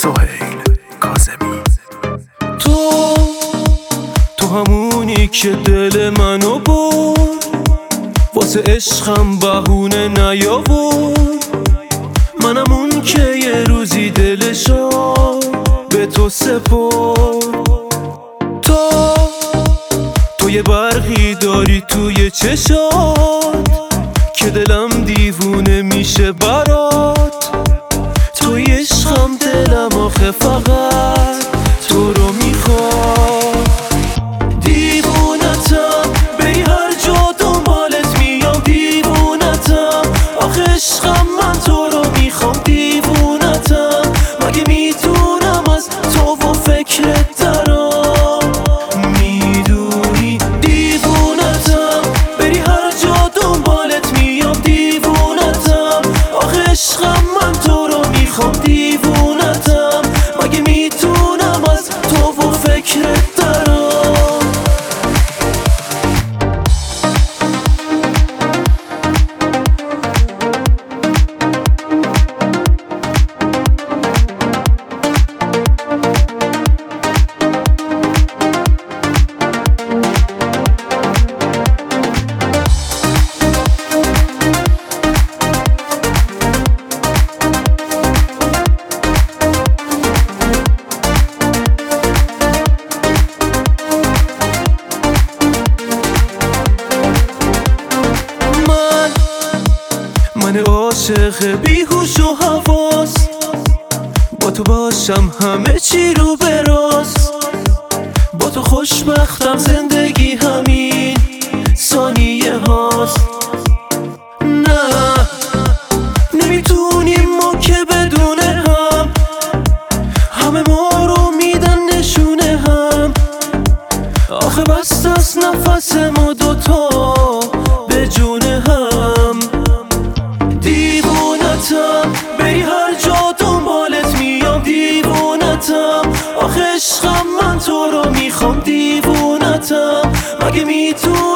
سهیل کاظمی. تو همونی که دل منو برد، واسه عشقم بهونه نیاورد. منم اون که یه روزی دلشو به تو سپرد. تو یه برقی داری توی چشات که دلم دیوونه میشه برات. توی عشقم دلم آخه فقط تو رو میخواد. دیوونتم بری هر جا دنبالت میام. دیوونتم آخه عشقم من تو رو میخوام. دیوونتم مگه میتونم از تو و فکرت درام. میدونی دیوونتم بری هر جا دنبالت میام. دیوونتم آخه عشقم من تو رو میخوام. دیوونتم مگه میتونم از تو و فکرت درام. من عاشق بیهوش و حواس، با تو باشم همه چی رو به راست. با تو خوشبختم زندگی همین ثانیه هاست. نه نمیتونیم ما که بدون هم، همه ما رو میدن نشونه هم. آخه بس از نفس ما دوتا به جون هم. دیوونتم بری هر جا دنبالت میام. دیوونتم آخه عشقم من تو رو میخوام. دیوونتم مگه میتونم